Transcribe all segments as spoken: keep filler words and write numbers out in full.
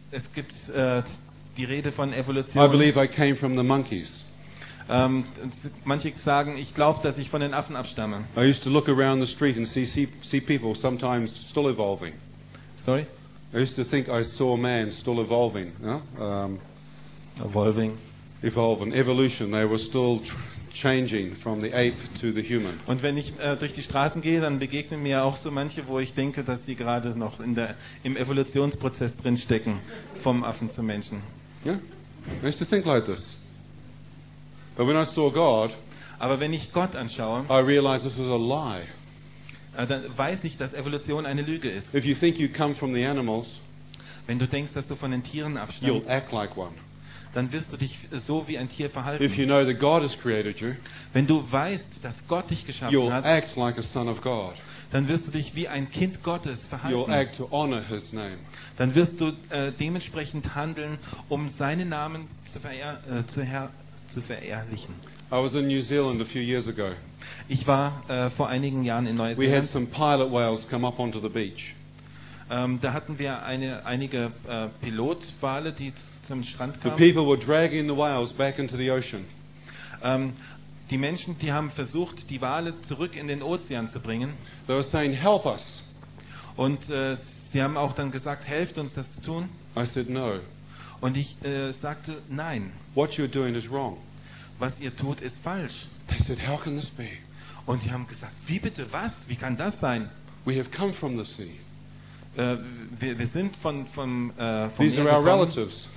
es gibt äh, die Rede von I Evolution. believe I came from the monkeys. Ähm, manche sagen, ich glaube, dass ich von den Affen abstamme. I used to look around the street and see, see, see people sometimes still evolving. Sorry? I used to think I saw man still evolving. You know? um, Evolving. evolving, evolution. They were still tr- changing from the ape to the human. Und wenn ich äh, durch die Straßen gehe, dann begegnen mir auch so manche, wo ich denke, dass sie gerade noch in der, im Evolutionsprozess drinstecken, vom Affen zum Menschen. Yeah, I used to think like this. But when I saw God, Aber wenn ich Gott anschaue, I realized this was a lie. äh, dann weiß ich, dass Evolution eine Lüge ist. If you think you come from the animals, Wenn du denkst, dass du von den Tieren you'll abstammst, act like one. dann wirst du dich so wie ein Tier If verhalten. you know that God has created you, Wenn du weißt, dass Gott dich geschaffen you'll hat, act like a son of God. dann wirst du dich wie ein Kind Gottes You'll verhalten. act to honor His name. Dann wirst du äh, dementsprechend handeln, um seinen Namen zu, verehr, äh, zu, her, zu verehrlichen. I was in New Zealand a few years ago. Ich war äh, vor einigen Jahren in We had Neuseeland. some pilot whales come up onto the beach. Ähm, da hatten wir eine, einige äh, Pilotwale, die z- zum Strand The kamen. people were dragging the whales back into the ocean. Ähm, die Menschen, die haben versucht, die Wale zurück in den Ozean zu bringen. They were saying, "Help us." Und äh, sie haben auch dann gesagt, helft uns das zu tun. I said, "No. Und ich äh, sagte, nein, What you're doing is wrong." was ihr tut, ist falsch. They said, "How can this be? Und die haben gesagt, wie bitte, was? Wie kann das sein? We have come from the sea. Äh, wir, wir sind von, vom, äh, vom These Meer are our gekommen. relatives."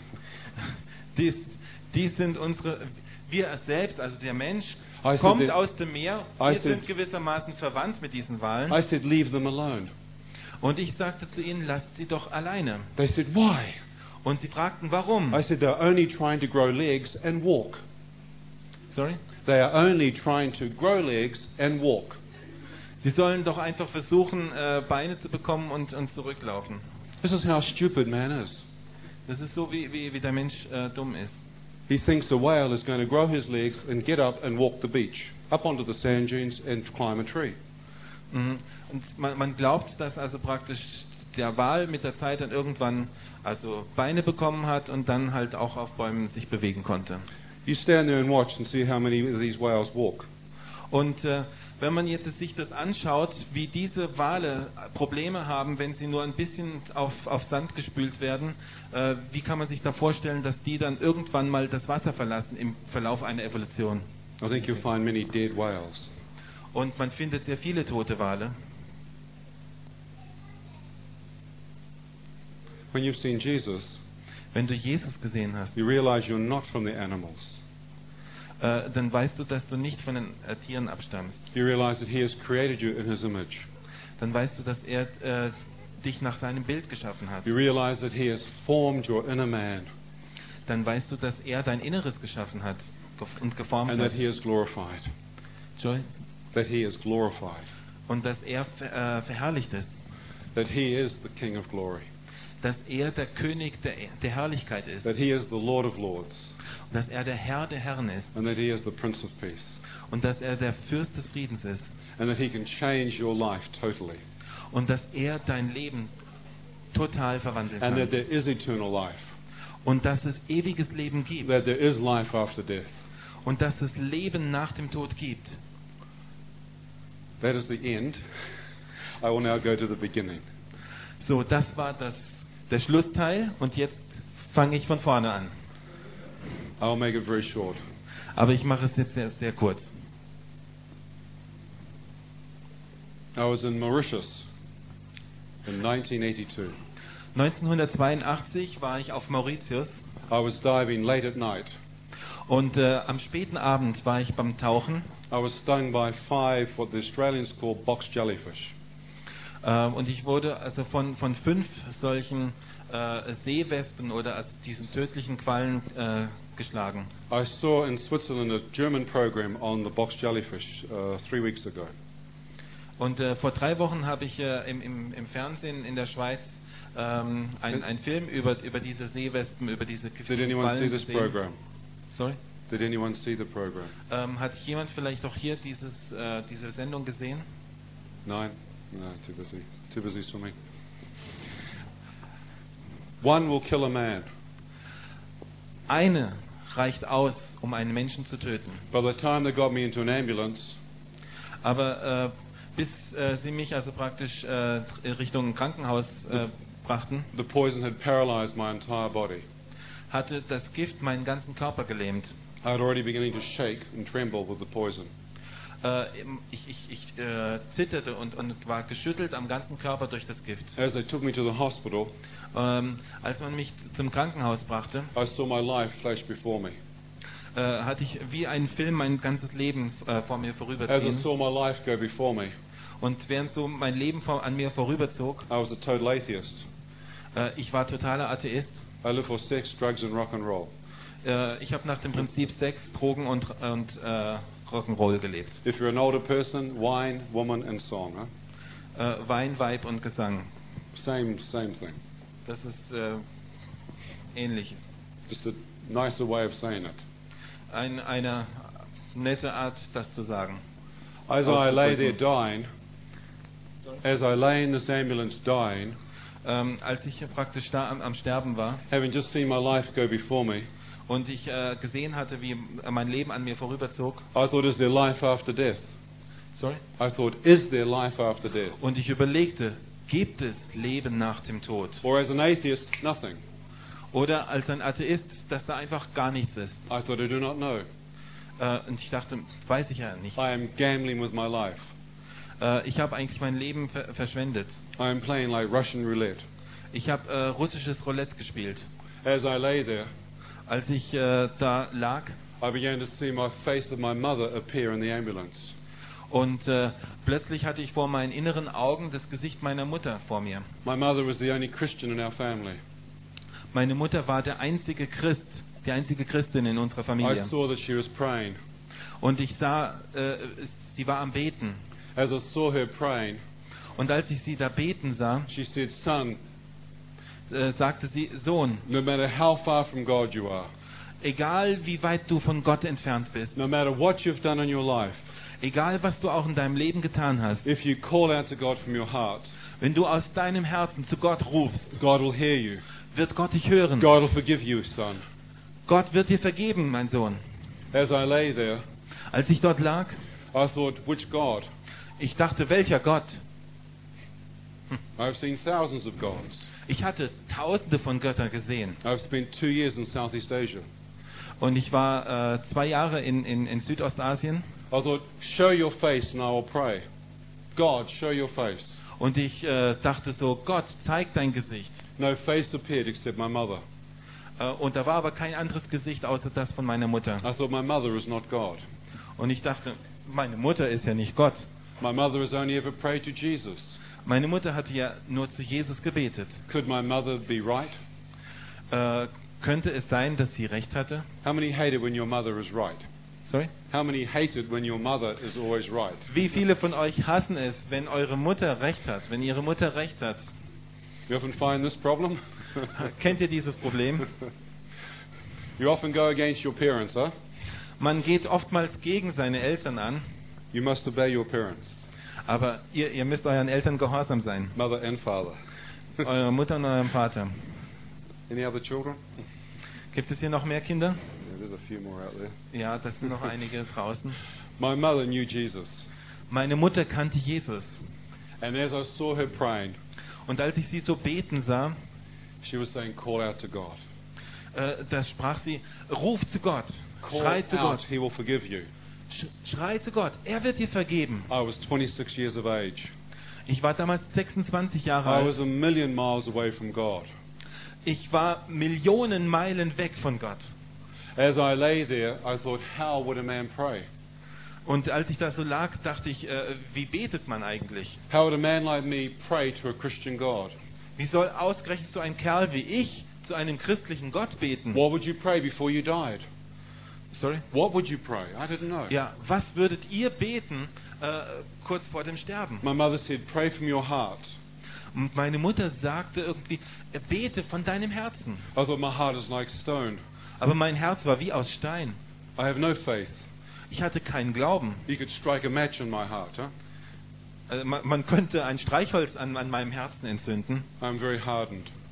Dies, dies sind unsere, wir selbst, also der Mensch, I said kommt that- aus dem Meer. I Wir said- sind gewissermaßen verwandt mit diesen Walen. I said, "Leave them alone." Und ich sagte zu ihnen, lasst sie doch alleine. They said, "Why?" Und sie fragten, warum? I said, "They're only trying to grow legs and walk. Sorry? They are only trying to grow legs and walk." Sie sollen doch einfach versuchen, äh, Beine zu bekommen und, und zurücklaufen. This is how stupid man is. Das ist so, wie, wie, wie der Mensch äh, dumm ist. He thinks the whale is going to grow his legs and get up and walk the beach, up onto the sand dunes and climb a tree. Mhm. Und man, man glaubt, dass also praktisch der Wal mit der Zeit dann irgendwann also Beine bekommen hat und dann halt auch auf Bäumen sich bewegen konnte. You stand there and watch and see how many of these whales walk. Und äh, wenn man jetzt sich das anschaut, wie diese Wale Probleme haben, wenn sie nur ein bisschen auf, auf Sand gespült werden, äh, wie kann man sich da vorstellen, dass die dann irgendwann mal das Wasser verlassen im Verlauf einer Evolution? I think you'll find many dead whales. Und man findet sehr viele tote Wale. When you've seen Jesus, Wenn du Jesus gesehen hast, you realize you're not from the animals. äh, dann weißt du, dass du nicht von den äh, Tieren abstammst. You realize that He has created you in His image. Dann weißt du, dass er äh, dich nach seinem Bild geschaffen hat. You realize that He has formed your inner man Dann weißt du, dass er dein Inneres geschaffen hat gef- und geformt and hat. that He is glorified. Joy? That He is glorified. Und dass er ver, äh, verherrlicht ist. That He is the King of glory. Dass er der König der, der Herrlichkeit ist. That He is the Lord of lords. Und dass er der Herr der Herren ist. And that He is the Prince of peace. Und dass er der Fürst des Friedens ist. And that He can change your life totally. Und dass er dein Leben total verwandeln And that kann. there is eternal life. Und dass es ewiges Leben gibt. That there is life after death. Und dass es Leben nach dem Tod gibt. That is the end. I will now go to the beginning. So, das war das, der Schlussteil. Und jetzt fange ich von vorne an. I'll make it very short. Aber ich mache es jetzt sehr, sehr kurz. I was in Mauritius in nineteen eighty-two. neunzehnhundertzweiundachtzig war ich auf Mauritius. I was diving late at night. Und äh, am späten Abend war ich beim Tauchen. I was stung by five, what the Australians call box jellyfish. Äh, und ich wurde also von, von fünf solchen äh, Seewespen oder also diesen tödlichen Quallen äh, geschlagen. I saw in Switzerland a German program on the box jellyfish uh, three weeks ago. Und äh, vor drei Wochen habe ich äh, im, im, im Fernsehen in der Schweiz ähm, einen ein Film über, über diese Seewespen, über diese Did giftigen anyone see Quallen this gesehen. program? Sorry? Did anyone see the program? Ähm, hat jemand vielleicht auch hier dieses, äh, diese Sendung gesehen? Nine? No, too busy. Too busy swimming. One will kill a man. Eine reicht aus, um einen Menschen zu töten. By the time they got me into an ambulance, Aber äh, bis äh, sie mich also praktisch äh, Richtung Krankenhaus äh, brachten, the poison had paralyzed my entire body. hatte das Gift meinen ganzen Körper gelähmt. I had already beginning to shake and tremble with the poison. Äh, ich ich, ich äh, zitterte und, und war geschüttelt am ganzen Körper durch das Gift. As they took me to the hospital, Ähm, als man mich zum Krankenhaus brachte, I saw my life flash before me. äh, hatte ich wie einen Film mein ganzes Leben äh, vor mir As I vorüberziehen. saw my life go before me, Und während so mein Leben vor, an mir vorüberzog, I was a total atheist. äh, ich war totaler Atheist. I lived for sex, drugs and rock and roll. Äh, ich habe nach dem Prinzip Sex, Drogen und, und äh, Rock'n'Roll gelebt. If you're an older person, wine, woman and song. Huh? Äh, Wein, Weib und Gesang. Same, same thing. Das ist äh, ähnlich. Just a nicer way of saying it. Ein, eine nette Art, das zu sagen. As I lay there dying, as I lay in this ambulance dying, Ähm, als ich praktisch da am, am Sterben war having just seen my life go before me, und ich äh, gesehen hatte, wie mein Leben an mir vorüberzog, I thought, is there life after death? sorry, I thought, is there life after death? und ich überlegte, gibt es Leben nach dem Tod? Or as an atheist, nothing. Oder als ein Atheist, dass da einfach gar nichts ist. I thought, I do not know. Äh, und ich dachte, weiß ich ja nicht. I am gambling with my life. Äh, ich habe eigentlich mein Leben ver verschwendet. I am playing like Russian roulette. Ich habe äh, russisches Roulette gespielt. As I lay there, Als ich äh, da lag I began to see my face of my mother appear in the ambulance. und äh, plötzlich hatte ich vor meinen inneren Augen das Gesicht meiner Mutter vor mir. My mother was the only Christian in our family. Meine Mutter war der einzige Christ, die einzige Christin in unserer I Familie. saw that she was praying. Und ich sah, äh, sie war am Beten. As I saw her praying, Und als ich sie da beten sah, she said, son, äh, sagte sie, Sohn, no matter how far from God you are, egal wie weit du von Gott entfernt bist, no matter what you've done in your life, egal was du auch in deinem Leben getan hast, if you call out to God from your heart, wenn du aus deinem Herzen zu Gott rufst, God will hear you. wird Gott dich hören. God will forgive you, son. Gott wird dir vergeben, mein Sohn. As I lay there, Als ich dort lag, I thought, which God? ich dachte, welcher Gott? I've seen thousands of gods. Ich hatte tausende von Göttern gesehen. I've spent two years in Southeast Asia. Und ich war äh, zwei Jahre in, in, in Südostasien. I thought, show your face and I will pray. God, show your face. Und ich äh, dachte so, Gott, zeig dein Gesicht. No face appeared except my mother. Äh, und da war aber kein anderes Gesicht außer das von meiner Mutter. I thought, my mother is not God. Und ich dachte, meine Mutter ist ja nicht Gott. My mother has only ever prayed to Jesus. Meine Mutter hatte ja nur zu Jesus gebetet. Could my mother be right? Äh, könnte es sein, dass sie recht hatte? How many hate it when your mother is right? Sorry? How many hate it when your mother is always right? Wie viele von euch hassen es, wenn eure Mutter recht hat, wenn ihre Mutter recht hat? You often find this problem? Kennt ihr dieses Problem? You often go against your parents, huh? Man geht oftmals gegen seine Eltern an, You must obey your parents, aber ihr, ihr müsst euren Eltern gehorsam sein. mother and father. Eurer Mutter und eurem Vater. Any other children? Gibt es hier noch mehr Kinder? Yeah, there's a few more out there. Ja, das sind noch einige draußen. My mother knew Jesus, Meine Mutter kannte Jesus. and as I saw her praying, Und als ich sie so beten sah, she was saying, "Call out to God. äh, da sprach sie, ruf zu Gott, Call schrei zu out; Gott, He will forgive you." Sch schrei zu Gott, er wird dir vergeben. I was twenty-six years of age. Ich war damals sechsundzwanzig Jahre I was alt. a million miles away from God. Ich war Millionen Meilen weg von Gott. As I lay there, I thought, how would a man pray? Und als ich da so lag, dachte ich, äh, wie betet man eigentlich? How would a man like me pray to a Christian God? Wie soll ausgerechnet so ein Kerl wie ich zu einem christlichen Gott beten? What would you pray before you died? Sorry? What would you pray? I didn't know. Ja, was würdet ihr beten äh, kurz vor dem Sterben? My mother said, pray from your heart. Und meine Mutter sagte irgendwie, äh, bete von deinem Herzen. I thought, my heart is like stone. Aber mein Herz war wie aus Stein. I have no faith. Ich hatte keinen Glauben. You could strike a match in my heart, huh? Also man, man könnte ein Streichholz an, an meinem Herzen entzünden. I'm very hardened.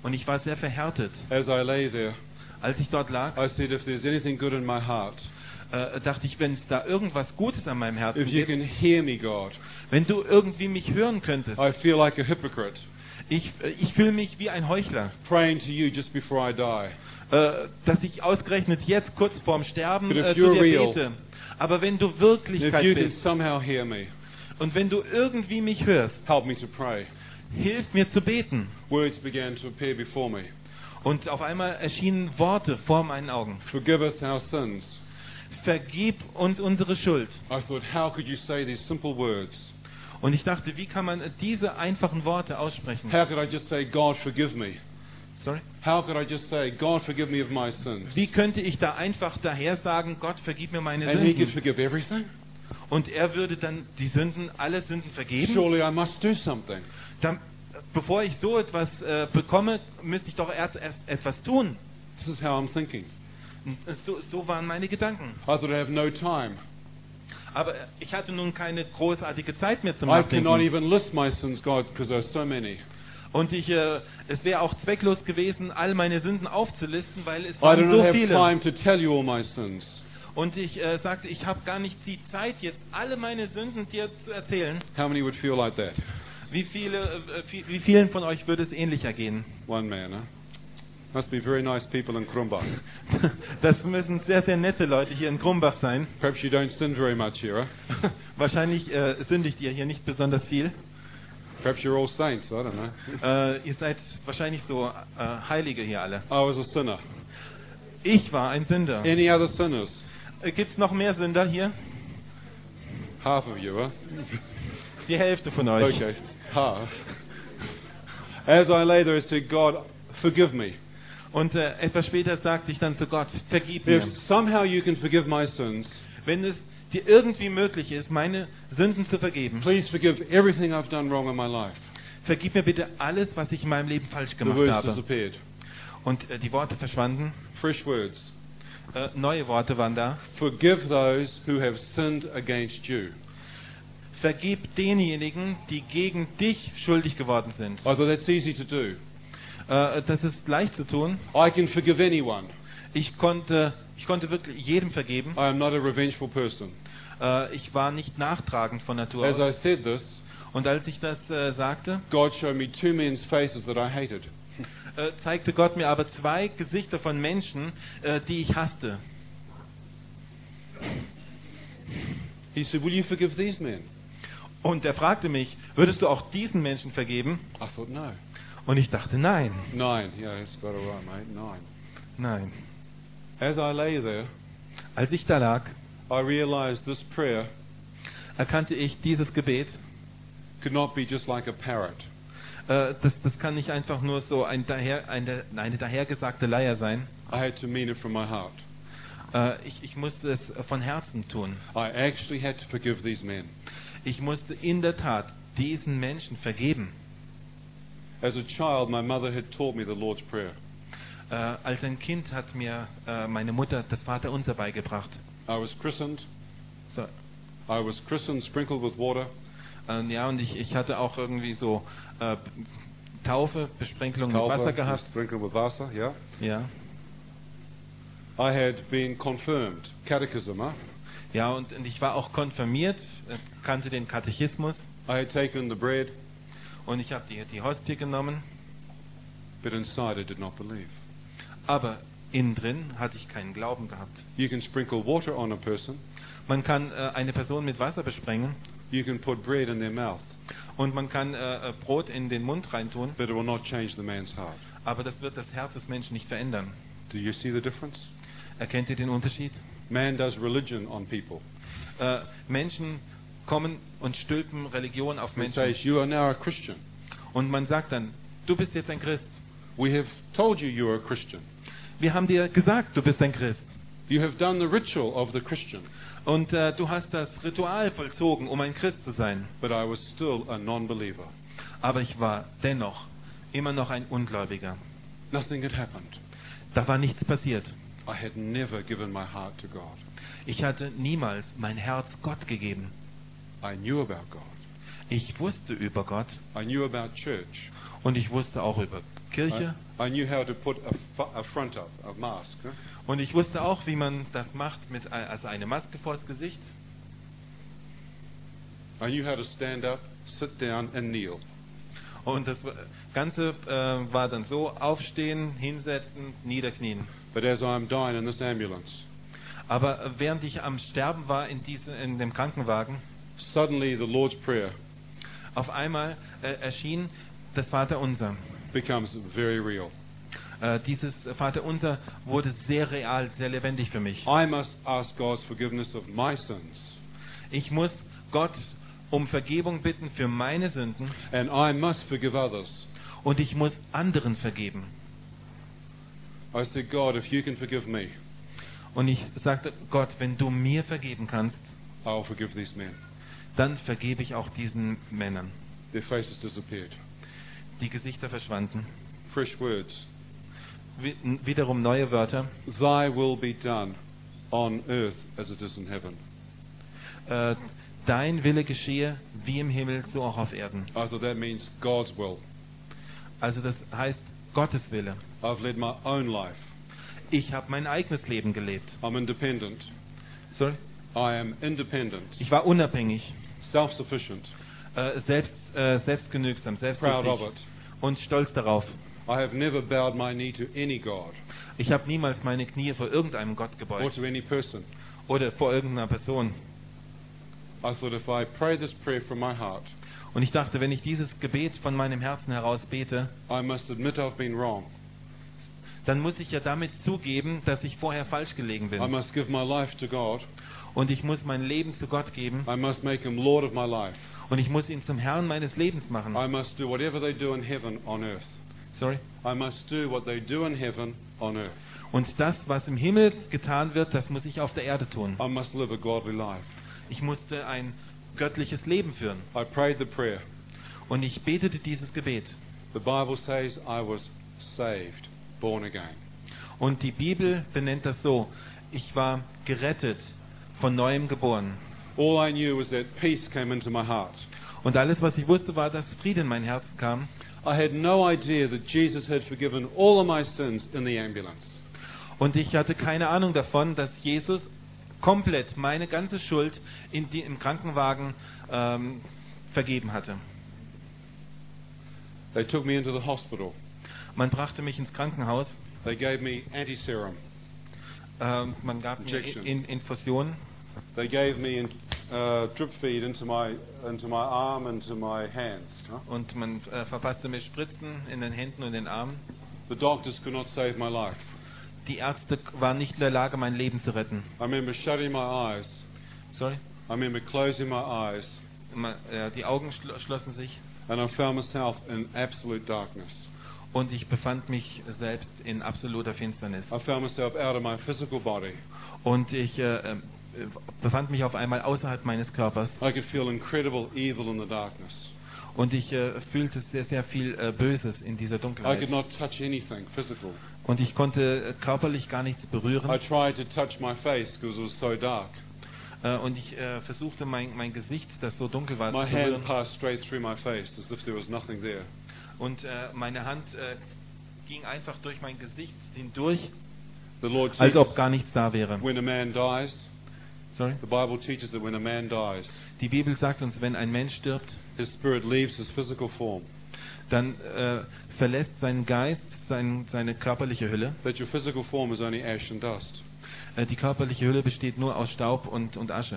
Und ich war sehr verhärtet. As I lay there, Als ich dort lag, I said, if there's anything good in my heart, äh, dachte ich, wenn es da irgendwas Gutes an meinem Herzen if you gibt, can hear me, God, wenn du irgendwie mich hören könntest. I feel like a hypocrite, Ich, äh, ich fühle mich wie ein Heuchler, praying to you just before I die. äh, dass ich ausgerechnet jetzt kurz vorm Sterben But if äh, zu you're dir real, bete. Aber wenn du If Wirklichkeit you can bist somehow hear me, und wenn du irgendwie mich hörst, help me to pray. hilf mir zu beten. Words began to appear before me. Und auf einmal erschienen Worte vor meinen Augen. Forgive us our sins. Vergib uns unsere Schuld. I thought, how could you say these simple words? Und ich dachte, wie kann man diese einfachen Worte aussprechen? How could I just say, God, forgive me? Sorry? How could I just say, God, forgive me of my sins? Wie könnte ich da einfach daher sagen, Gott, vergib mir meine And He could Sünden? forgive everything? Und er würde dann die Sünden, alle Sünden vergeben? Surely I must do something. Dann, bevor ich so etwas äh, bekomme, müsste ich doch erst, erst etwas tun. This is how I'm thinking. So, so waren meine Gedanken. I thought I have no time. Aber ich hatte nun keine großartige Zeit mehr zum I cannot Nachdenken. even list my sins, God, because there are so many. Und ich, äh, es wäre auch zwecklos gewesen, all meine Sünden aufzulisten, weil es I waren do so not have viele. time to tell you all my sins. Und ich äh, sagte, ich habe gar nicht die Zeit, jetzt alle meine Sünden dir zu erzählen. How many would feel like that? Wie, viele, äh, wie, wie vielen von euch würde es ähnlich ergehen? One man, huh? Must be very nice people in Krumbach. Das müssen sehr, sehr nette Leute hier in Krumbach sein. Perhaps you don't sin very much here, huh? Wahrscheinlich äh, sündigt ihr hier nicht besonders viel. Perhaps you're all saints, I don't know. Äh, ihr seid wahrscheinlich so äh, Heilige hier alle. I was a sinner. Ich war ein Sünder. Any other sinners? Äh, Gibt es noch mehr Sünder hier? Half of you, huh? Die Hälfte von euch. Okay, half. As I lay there, I said, God, forgive me. Und äh, etwas später sagte ich dann zu Gott, vergib mir. If somehow you can forgive my sins, Wenn es dir irgendwie möglich ist, meine Sünden zu vergeben, please forgive everything I've done wrong in my life. vergib mir bitte alles, was ich in meinem Leben falsch The gemacht words habe. disappeared. Und äh, die Worte verschwanden. Fresh words. Äh, neue Worte waren da. Forgive those who have sinned against you. Vergib denjenigen, die gegen dich schuldig geworden sind. I thought that's easy to do. Äh, das ist leicht zu tun. I can forgive anyone. Ich konnte, ich konnte wirklich jedem vergeben. I am not a revengeful person. Äh, ich war nicht nachtragend von Natur As I aus. said this, Und als ich das äh, sagte, God showed me two men's faces that I hated. äh, zeigte Gott mir aber zwei Gesichter von Menschen, äh, die ich hasste. He said, will you forgive these men? Und er fragte mich, würdest du auch diesen Menschen vergeben? I thought, no. Und ich dachte, nein, Nine. Yeah, it's got it right, mate. Nine. nein. As I lay there, Als ich da lag, I realized this prayer erkannte ich, dieses Gebet, could not be just like a parrot. äh, das, das kann nicht einfach nur so ein daher, eine, eine dahergesagte Leier sein. I had to mean it from my heart. Äh, ich, ich musste es von Herzen tun. I actually had to forgive these men. Ich musste in der Tat diesen Menschen vergeben. As a child, my mother had taught me the Lord's Prayer. Äh, als ein Kind hat mir äh, meine Mutter das Vaterunser beigebracht. I was christened. So, I was christened, sprinkled with water. äh, ja, und ich, ich hatte auch irgendwie so äh, Taufe, Besprenkelung mit Taufe, Wasser gehabt. sprinkled with Wasser, yeah. Ja, I had been confirmed, catechism, huh? ja und, und ich war auch konfirmiert, äh, kannte den Katechismus I had taken the bread, und ich habe die, die Hostie genommen, but inside I did not believe. aber innen drin hatte ich keinen Glauben gehabt. You can sprinkle water on a person, Man kann äh, eine Person mit Wasser besprengen you can put bread in their mouth, und man kann äh, äh, Brot in den Mund reintun, but it will not change the man's heart. aber das wird das Herz des Menschen nicht verändern. Do you see the difference? Erkennt ihr den Unterschied? Man does religion on people. Äh, Menschen kommen und stülpen Religion auf He Menschen. says, you are now a Christian. Und man sagt dann, du bist jetzt ein Christ. We have told you you are a Christian. Wir haben dir gesagt, du bist ein Christ. You have done the ritual of the Christian, Und äh, du hast das Ritual vollzogen, um ein Christ zu sein. but I was still a non-believer. Aber ich war dennoch immer noch ein Ungläubiger. Nothing had happened. Da war nichts passiert. I had never given my heart to God. Ich hatte niemals mein Herz Gott gegeben. I knew about God. Ich wusste über Gott I knew about church. und ich wusste auch über Kirche I, I knew how to put a, fu- a front up, a mask. Huh? und ich wusste auch, wie man das macht mit ein- also eine Maske vors Gesicht. I knew how to stand up, sit down, and kneel. Und das Ganze äh, war dann so: Aufstehen, hinsetzen, niederknien. But as I'm dying in this ambulance, Aber äh, während ich am Sterben war in, diese, in dem Krankenwagen, suddenly the Lord's Prayer auf einmal äh, erschien das Vaterunser. becomes very real. Äh, dieses Vaterunser wurde sehr real, sehr lebendig für mich. I must ask God's forgiveness of my sins, Ich muss Gott um Vergebung bitten für meine Sünden and I must forgive others. und ich muss anderen vergeben. I said, God, if you can forgive me, Und ich sagte: Gott, wenn du mir vergeben kannst, I'll forgive these men. dann vergebe ich auch diesen Männern. Their faces disappeared. Die Gesichter verschwanden. Fresh words. Wi- Wiederum neue Wörter. Thy will be done on earth as it is in heaven. Äh, Dein Wille geschehe wie im Himmel, so auch auf Erden. I thought that means God's will. Also das heißt Gottes Wille. I've led my own life. Ich habe mein eigenes Leben gelebt. I'm independent. Sorry? I am independent, Ich war unabhängig, self-sufficient, äh, selbst, äh, selbstgenügsam, proud of selbstsüchtig it. und stolz darauf. I have never bowed my knee to any God Ich habe niemals meine Knie vor irgendeinem Gott or gebeugt to any person. oder vor irgendeiner Person. I thought if I pray this prayer from my heart, Und ich dachte, wenn ich dieses Gebet von meinem Herzen heraus bete, I must admit I've been wrong. dann muss ich ja damit zugeben, dass ich vorher falsch gelegen I bin. must give my life to God. Und ich muss mein Leben zu Gott geben I must make Him Lord of my life. und ich muss ihn zum Herrn meines Lebens machen. I must do whatever they do in heaven on earth. Sorry? I must do what they do in heaven on earth. Und das, was im Himmel getan wird, das muss ich auf der Erde tun. I must live a godly life. Ich musste ein göttliches Leben führen. I prayed the prayer. Und ich betete dieses Gebet. The Bible says I was saved, born again. Und die Bibel benennt das so: Ich war gerettet, von neuem geboren. All I knew was that peace came into my heart. Und alles, was ich wusste, war, dass Friede in mein Herz kam. I had no idea that Jesus had forgiven all of my sins in the ambulance. Und ich hatte keine Ahnung davon, dass Jesus komplett meine ganze Schuld in die, im Krankenwagen ähm, vergeben hatte. They took me into the hospital. Man brachte mich ins Krankenhaus. They gave me anti-serum. Ähm, man gab mir Injection. in, Infusionen. They gave me in, uh, drip feed into my into my arm and to my hands. Huh? Und man äh, verpasste mir Spritzen in den Händen und den Armen. The doctors could not save my life. Die Ärzte waren nicht in der Lage, mein Leben zu retten. I remember shutting my eyes. Sorry? I remember closing my eyes, Ma- äh, Die Augen schlo- schlossen sich and I found myself in absolute darkness. und ich befand mich selbst in absoluter Finsternis. I found myself out of my physical body. Und ich äh, äh, befand mich auf einmal außerhalb meines Körpers. I could feel incredible evil in the darkness. Und ich äh, fühlte sehr, sehr viel äh, Böses in dieser I Dunkelheit. could not touch anything physical. Und ich konnte äh, körperlich gar nichts I berühren. tried to touch my face because it was so dark. Äh, und ich äh, versuchte mein, mein Gesicht, das so dunkel war, My zu hand berühren. passed straight through my face as if there was nothing there. Und äh, meine Hand äh, ging einfach durch mein Gesicht hindurch, The Lord als ob teaches gar nichts da wäre. when a man dies, Sorry? the Bible teaches that when a man dies, Die Bibel sagt uns, wenn ein Mensch stirbt, his spirit leaves his physical form. dann äh, verlässt sein Geist sein, seine körperliche Hülle. That your physical form is only ash and dust. Äh, die körperliche Hülle besteht nur aus Staub und, und Asche.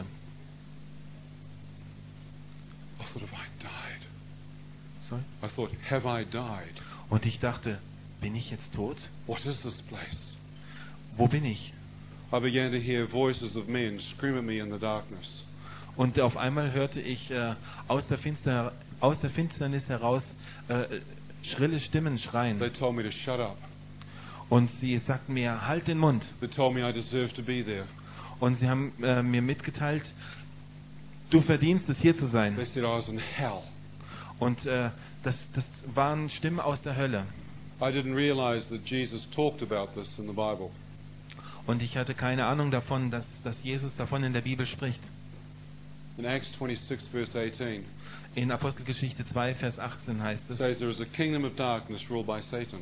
I thought, have I died? Sorry? I thought, have I died? Und ich dachte, bin ich jetzt tot? What is this place? Wo bin ich? I began to hear voices of men scream at me in the darkness. Und auf einmal hörte ich äh, aus, der Finster, aus der Finsternis heraus äh, schrille Stimmen schreien. They told me to shut up. Und sie sagten mir, halt den Mund. They told me I deserved to be there. Und sie haben äh, mir mitgeteilt, du verdienst es, hier zu They sein. said I was in hell. Und äh, das, das waren Stimmen aus der Hölle. I didn't realize that Jesus talked about this in the Bible. Und ich hatte keine Ahnung davon, dass, dass Jesus davon in der Bibel spricht. In Acts twenty-six, verse eighteen, In Apostelgeschichte zwei, Vers achtzehn heißt it es, says there is a kingdom of darkness ruled by Satan.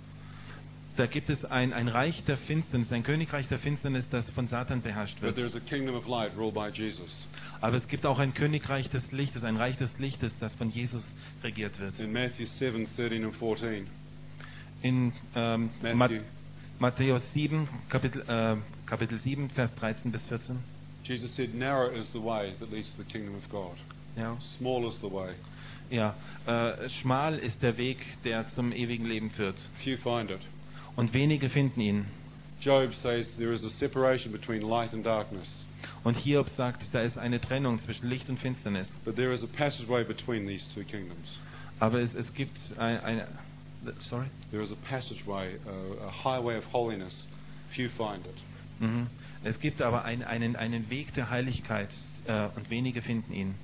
da gibt es ein, ein Reich der Finsternis, ein Königreich der Finsternis, das von Satan beherrscht But there wird. is a kingdom of light ruled by Jesus. Aber es gibt auch ein Königreich des Lichtes, ein Reich des Lichtes, das von Jesus regiert wird. In Matthew seven, thirteen and fourteen, In ähm, Matthew. Mat Matthäus sieben, Kapitel, äh, Kapitel sieben, Vers dreizehn bis vierzehn. Jesus said, narrow is the way that leads to the kingdom of God. Ja, Small is the way. ja äh, schmal ist der Weg, der zum ewigen Leben führt. Few find it. Und wenige finden ihn. Job says there is a separation between light and darkness. Und Hiob sagt, da ist eine Trennung zwischen Licht und Finsternis. But there is a passageway between these two kingdoms. Aber es, es gibt ein, eine... Sorry? There is a passageway, a, a highway of holiness. Few find it. Mhm. Es gibt aber ein, einen, einen Weg der Heiligkeit äh, und wenige finden ihn.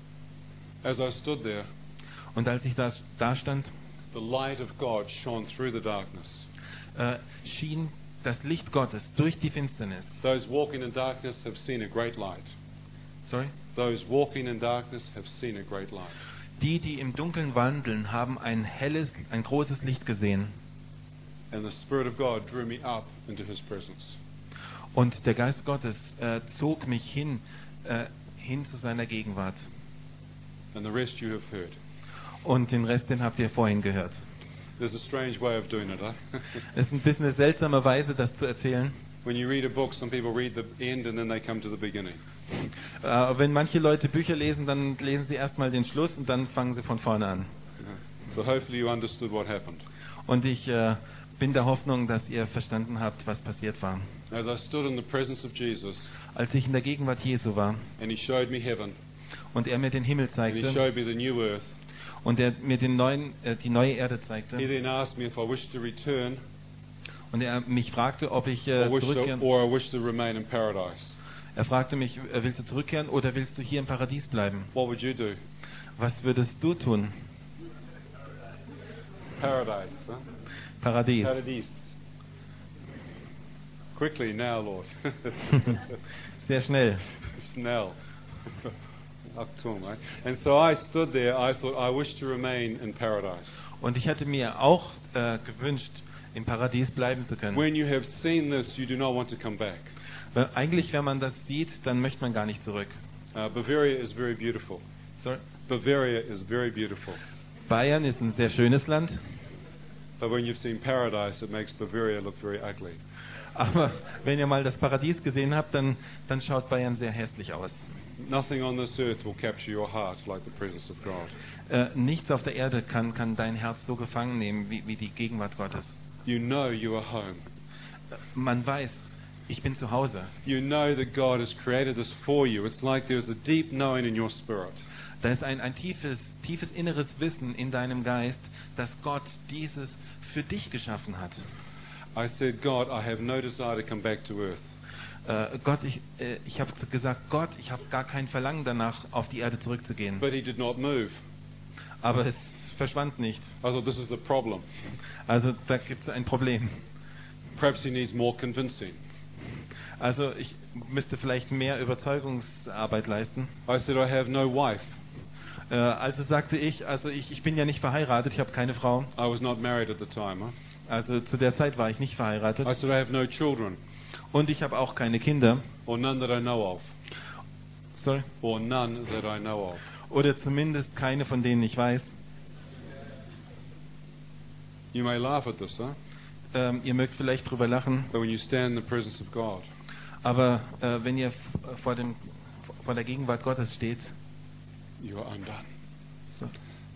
As I stood there, Und als ich da, da stand, the light of God shone through the darkness. äh, schien das Licht Gottes durch die Finsternis. Those walking in darkness have seen a great light. Sorry? Those walking in darkness have seen a great light. Die, die im Dunkeln wandeln, haben ein helles, ein großes Licht gesehen. And the Spirit of God drew me up into His presence. Und der Geist Gottes äh, zog mich hin, äh, hin zu seiner Gegenwart. And the rest you have heard. Und den Rest, den habt ihr vorhin gehört. There's a strange way of doing it, huh? Es ist ein bisschen eine seltsame Weise, das zu erzählen. When you read a book, some people read the end and then they come to the beginning. Äh, wenn manche Leute Bücher lesen, dann lesen sie erstmal den Schluss und dann fangen sie von vorne an. So hopefully you understood what happened. Und ich äh, bin der Hoffnung, dass ihr verstanden habt, was passiert war. As I stood in the presence of Jesus Als ich in der Gegenwart Jesu war and He showed me heaven und er mir den Himmel and He zeigte showed me the new earth, und er mir den neuen, äh, die neue Erde He zeigte then asked me if I wished to return und er mich fragte, ob ich äh, or, wish to, zurückkehren, or I wish to remain in paradise. er fragte mich, äh, willst du zurückkehren oder willst du hier im Paradies bleiben? What would you do? Was würdest du tun? Paradise, huh? Paradies. Paradise. Quickly now, Lord. Sehr schnell. Snell. Achtung, right? And so I stood there, I thought, I wish to remain in paradise. Und ich hatte mir auch äh, gewünscht, im Paradies bleiben zu können. When you have seen this, you do not want to come back. Weil eigentlich, wenn man das sieht, dann möchte man gar nicht zurück. Uh, Bavaria is very beautiful. Sorry? Bavaria is very beautiful. Bayern ist ein sehr schönes Land, But when you've seen paradise, it makes Bavaria look very ugly. aber wenn ihr mal das Paradies gesehen habt, dann, dann schaut Bayern sehr hässlich aus. Nothing on this earth will capture your heart like the presence of God. Äh, nichts auf der Erde kann, kann dein Herz so gefangen nehmen wie, wie die Gegenwart Gottes. You know you are home. Äh, Man weiß, ich bin zu Hause. You know that God has created this for you. It's like there's a deep knowing in your spirit. Da ist ein, ein tiefes, tiefes inneres Wissen in deinem Geist, dass Gott dieses für dich geschaffen hat. I said, God, I have no desire to come back to earth. Äh, Gott, ich, äh, ich habe gesagt, Gott, ich habe gar kein Verlangen danach, auf die Erde zurückzugehen. But He did not move. Aber es verschwand nicht. I thought, this is the problem. Also da gibt es ein Problem. Perhaps He needs more convincing. Also ich müsste vielleicht mehr Überzeugungsarbeit leisten. I said, I have no wife. Äh, also sagte ich, also ich, ich bin ja nicht verheiratet, ich habe keine Frau. I was not married at the time. Huh? Also zu der Zeit war ich nicht verheiratet. I said, I have no children. Und ich habe auch keine Kinder. Or none that I know of. Sorry? Or none that I know of. Oder zumindest keine, von denen ich weiß. You may laugh at this, huh? Ähm, ihr mögt vielleicht drüber lachen, But when you stand in the presence of God, aber äh, wenn ihr f- vor, dem, vor der Gegenwart Gottes steht, you are undone. so,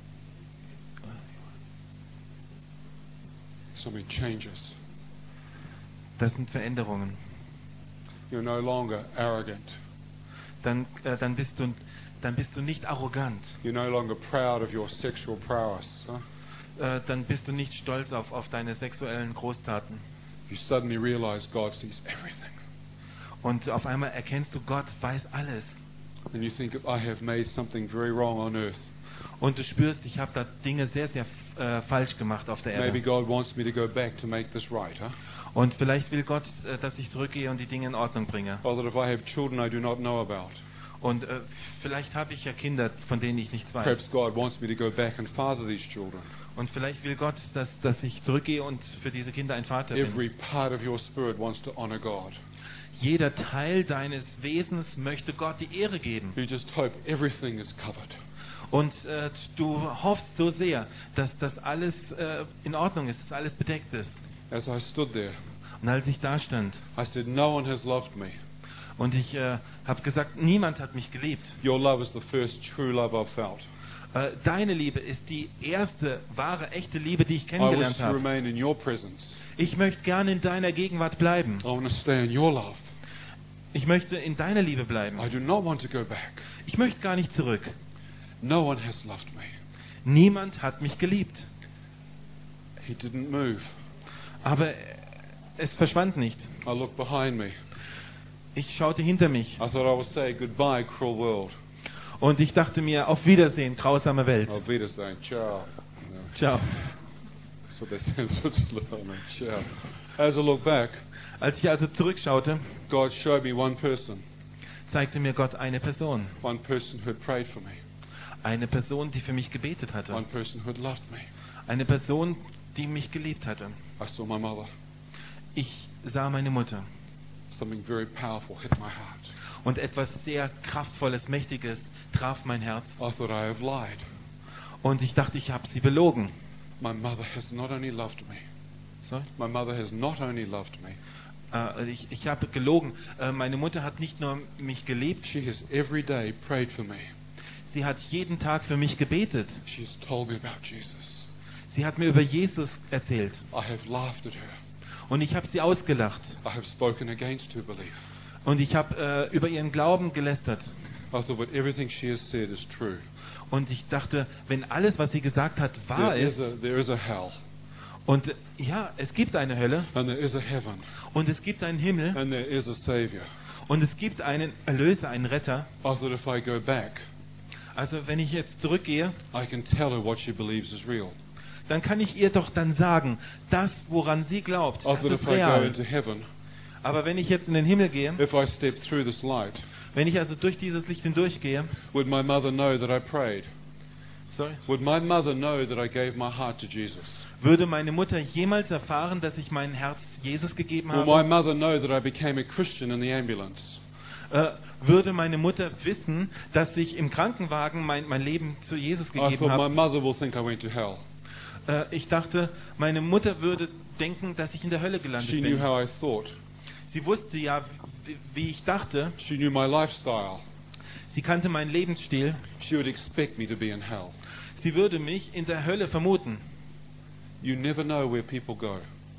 Something changes. das sind Veränderungen. You're no longer arrogant. Dann, äh, dann, bist du, dann bist du nicht arrogant. You're no longer proud of your sexual prowess. Huh? Äh, dann bist du nicht stolz auf, auf deine sexuellen Großtaten. You suddenly realize God sees everything. Und auf einmal erkennst du, Gott weiß alles. And you think, I have made something very wrong on earth. Und du spürst, ich habe da Dinge sehr, sehr äh, falsch gemacht auf der Maybe Erde. God wants me to go back to make this right, huh? Und vielleicht will Gott, äh, dass ich zurückgehe und die Dinge in Ordnung bringe. Or that if I have children I do not know about, Und äh, vielleicht habe ich ja Kinder, von denen ich nichts weiß. Perhaps God wants me to go back and father these children. Und vielleicht will Gott, dass, dass ich zurückgehe und für diese Kinder ein Vater bin. Every part of your spirit wants to honor God. Jeder Teil deines Wesens möchte Gott die Ehre geben. You just hope everything is covered. Und äh, du hoffst so sehr, dass das alles äh, in Ordnung ist, dass alles bedeckt ist. As I stood there, Und als ich da stand I said, no one has loved me. und ich äh, habe gesagt, niemand hat mich geliebt. Your love is the first true love I've felt. Äh, deine Liebe ist die erste, wahre, echte Liebe, die ich I wish kennengelernt to habe. remain in your presence. Ich möchte gerne in deiner Gegenwart bleiben. I want to stay in your love. Ich möchte in deiner Liebe bleiben. I do not want to go back. Ich möchte gar nicht zurück. No one has loved me. Niemand hat mich geliebt. He didn't move. Aber es verschwand nicht. I looked behind me. Ich schaute hinter mich I thought I would say goodbye, cruel world. und ich dachte mir, auf Wiedersehen, grausame Welt. Auf Wiedersehen, ciao. No. Ciao. That's what they say in Switzerland. Ciao. As I look back, Als ich also zurückschaute, God showed me one person. zeigte mir Gott eine Person. One person who had prayed for me. Eine Person, die für mich gebetet hatte. One person who had loved me. Eine Person, die mich geliebt hatte. I saw my mother. Ich sah meine Mutter. Something very powerful hit my heart. Und etwas sehr Kraftvolles, Mächtiges traf mein Herz. I thought I have lied. Und ich dachte, ich habe sie belogen. My mother has not only loved me. Sorry? My mother has not only loved me. Äh, ich ich habe gelogen. Äh, meine Mutter hat nicht nur mich geliebt, She has every day prayed for me. sie hat jeden Tag für mich gebetet. She has told me about Jesus. Sie hat mir über Jesus erzählt. I have laughed at her. Und ich habe sie ausgelacht. I have spoken against her belief. Und ich habe äh, über ihren Glauben gelästert. I thought, but everything she has said is true. Und ich dachte, wenn alles, was sie gesagt hat, wahr There is ist, a, there is a hell, und äh, ja, es gibt eine Hölle and there is a heaven, und es gibt einen Himmel and there is a Savior. und es gibt einen Erlöser, einen Retter. I thought if I go back, Also wenn ich jetzt zurückgehe, I can tell her what she believes is real. dann kann ich ihr doch dann sagen, das, woran sie glaubt, I das thought if ist I go real. into heaven, Aber wenn ich jetzt in den Himmel gehe, if I step through this light, wenn ich also durch dieses Licht hindurchgehe, would my mother know that I prayed? sorry, Would my mother know that I gave my heart to Jesus? würde meine Mutter jemals erfahren, dass ich mein Herz Jesus gegeben Will my habe? mother know that I became a Christian in the ambulance? Äh, würde meine Mutter wissen, dass ich im Krankenwagen mein, mein Leben zu Jesus I gegeben thought my habe? mother will think I went to hell. Äh, ich dachte, meine Mutter würde denken, dass ich in der Hölle gelandet She knew bin. how I thought. Sie wusste ja, wie, wie ich dachte. She knew my lifestyle. Sie kannte meinen Lebensstil. She would expect me to be in hell. Sie würde mich in der Hölle vermuten. You never know where people go.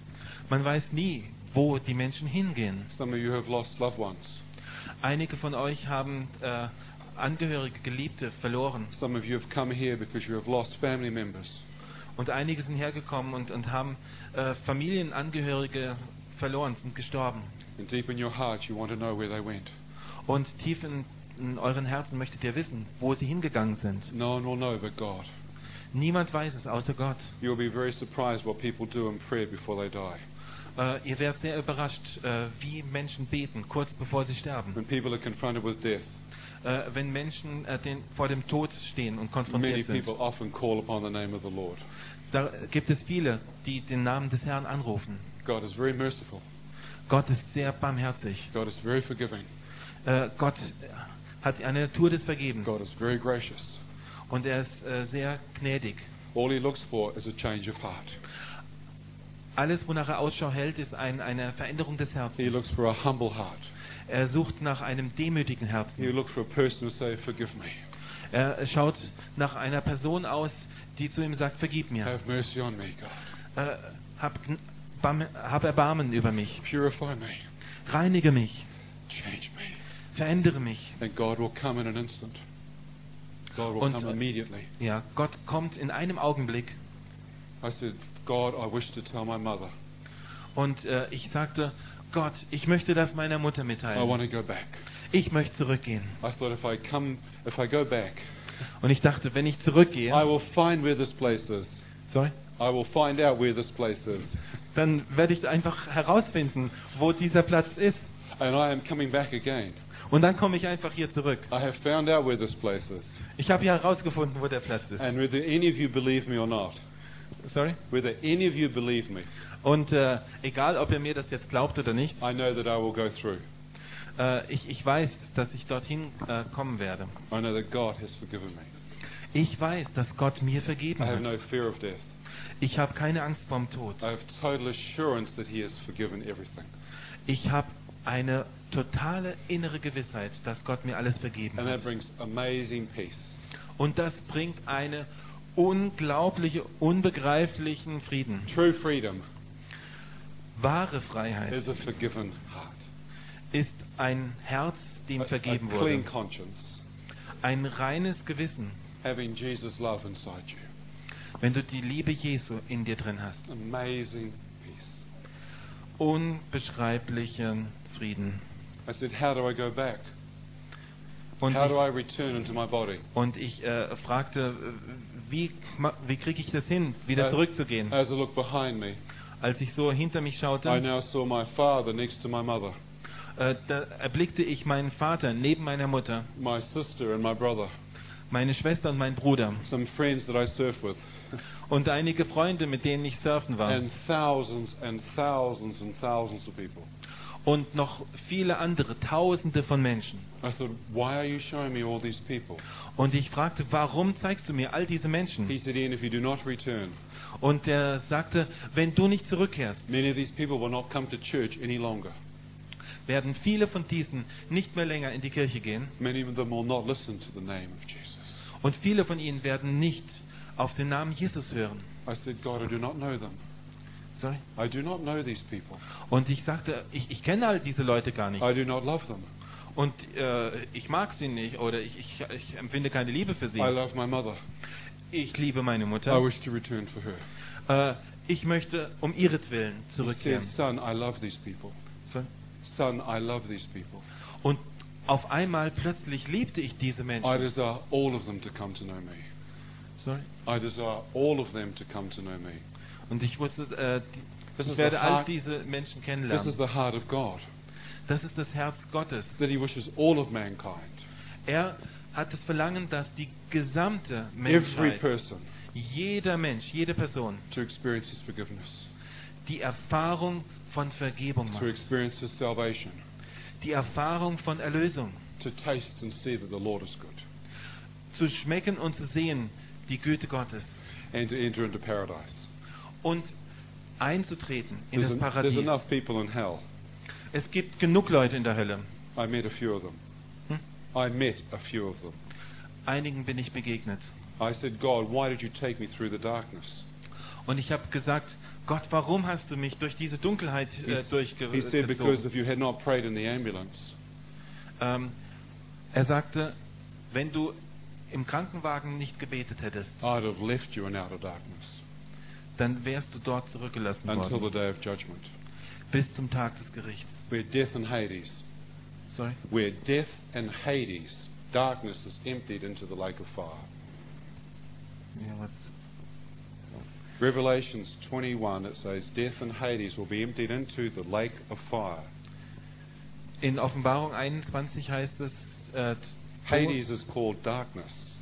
Man weiß nie, wo die Menschen hingehen. Some of you have lost loved ones. Einige von euch haben äh, Angehörige, Geliebte verloren. Some of you have come here because you have lost family members. Und einige sind hergekommen und, und haben äh, Familienangehörige verloren, sind gestorben. And deep in your heart, you want to know where they went. Und tief in, in euren Herzen möchtet ihr wissen, wo sie hingegangen sind. No one will know but God. Niemand weiß es außer Gott. You'll be very surprised what people do in prayer before they die. Äh, ihr werdet sehr überrascht, äh, wie Menschen beten, kurz bevor sie sterben. When people are confronted with death, Äh, wenn Menschen äh, den, vor dem Tod stehen und many konfrontiert sind. people often call upon the name of the Lord. Da gibt es viele, die den Namen des Herrn anrufen. God is very merciful. Gott ist sehr barmherzig. God is very forgiving. Äh, Gott hat eine Natur des Vergebens. God is very gracious. Und er ist äh, sehr gnädig. All he looks for is a change of heart. Alles, wonach er Ausschau hält, ist ein, eine Veränderung des He Herzens. looks for a humble heart. Er sucht nach einem demütigen He Herzen. looks for a person who say, forgive me. Er schaut nach einer Person aus, die zu ihm sagt, vergib mir. Have mercy on me, God. Äh, hab, Gn- Bam- hab Erbarmen über mich. Purify me. Reinige mich. Change me. Verändere mich. And God will come in an instant. God will Und, come äh, immediately. Ja, Gott kommt in einem Augenblick. I said, God, I wish to tell my mother. Und äh, ich sagte, Gott, ich möchte das meiner Mutter I mitteilen. want to go back. Ich möchte zurückgehen. I thought if I come, if I go back, Und ich dachte, wenn ich I zurückgehe, will find where this place is. sorry, I will find out where this place is. dann werde ich einfach herausfinden, wo dieser Platz ist. And I am coming back again. Und dann komme ich einfach hier zurück. I have found out where this place is. Ich habe hier herausgefunden, wo der Platz ist. And whether any of you believe me or not, Sorry? whether any of you believe me, Und äh, egal, ob ihr mir das jetzt glaubt oder nicht, I know that I will go through. äh, ich, ich weiß, dass ich dorthin äh, kommen werde. I know that God has forgiven me. Ich weiß, dass Gott mir vergeben I have no hat. fear of death. Ich habe keine Angst vorm Tod. I have total assurance that He has forgiven everything. Ich habe eine totale innere Gewissheit, dass Gott mir alles vergeben And that hat. brings amazing peace. Und das bringt einen unglaublichen, unbegreiflichen Frieden. True freedom Wahre Freiheit is a forgiven heart. ist ein Herz, dem A, a vergeben clean wurde. conscience. Ein reines Gewissen, Having Jesus' love inside you. wenn du die Liebe Jesu in dir drin hast. Amazing peace. Unbeschreiblichen Frieden. I said, how do I go back? Und How do I ich, return into my body? und ich äh, fragte, äh, wie, ma- wie kriege ich das hin, wieder Äh, zurückzugehen? As I looked behind me, Als ich so hinter mich I schaute, now saw my father next to my mother, äh, da erblickte ich meinen Vater neben meiner Mutter, my sister and my brother, meine Schwester und meinen Bruder some friends that I surf with, und einige Freunde, mit denen ich surfen war. and thousands and thousands and thousands of people. Und noch viele andere, Tausende von Menschen. I thought, why are you showing me all these people? Und ich fragte, warum zeigst du mir all diese He Menschen? said, Ian, if you do not return, Und er sagte, wenn du nicht zurückkehrst, many of these people will not come to church any longer. werden viele von diesen nicht mehr länger in die Kirche gehen. Many of them will not listen to the name of Jesus. Und viele von ihnen werden nicht auf den Namen Jesus hören. I said, God, I do not know them. Sorry? I do not know these people. Und ich sagte, ich, ich kenne all diese Leute gar nicht. I do not love them. Und äh, ich mag sie nicht oder ich, ich, ich empfinde keine Liebe für sie. I love my mother. Ich liebe meine I Mutter. wish to return for her. Äh, ich möchte um ihretwillen He said, zurückkehren. son, I love these people. Sorry? Son, I love these people. Und auf einmal plötzlich liebte ich diese I Menschen. desire all of them to come to know me. Sorry? I desire all of them to come to know me. Und ich wusste, äh, die- This ich is werde the all heart- diese Menschen This is kennenlernen. the heart of God, Das ist das Herz Gottes. that He wishes all of mankind, Er hat das Verlangen, dass die gesamte every Menschheit, person, jeder Mensch, jede Person, to experience His forgiveness, die Erfahrung von Vergebung to macht. experience His salvation, Die Erfahrung von Erlösung. to taste and see that the Lord is good, Zu schmecken und zu sehen, die Güte Gottes. and to enter into paradise. Und einzutreten in There's, das en- there's Paradies. enough people in hell. Es gibt genug Leute in der Hölle. I met a few of them. Hm? I met a few of them. Einigen bin ich begegnet. I said, God, why did you take me through the darkness? Und ich habe gesagt, Gott, warum hast du mich durch diese Dunkelheit He, äh, s- he said, because durchgezogen? if you had not prayed in the ambulance, Ähm, er sagte, wenn du im Krankenwagen nicht gebetet hättest, I'd have left you in outer darkness dann wärst du dort zurückgelassen until the worden. day of judgment, Bis zum Tag des Gerichts. where death and Hades, Sorry? where death and Hades, darkness is emptied into the lake of fire. Ja, was? Revelations twenty-one, it says, death and Hades will be emptied into the lake of fire. In Offenbarung einundzwanzig heißt es, äh, Hades is called darkness.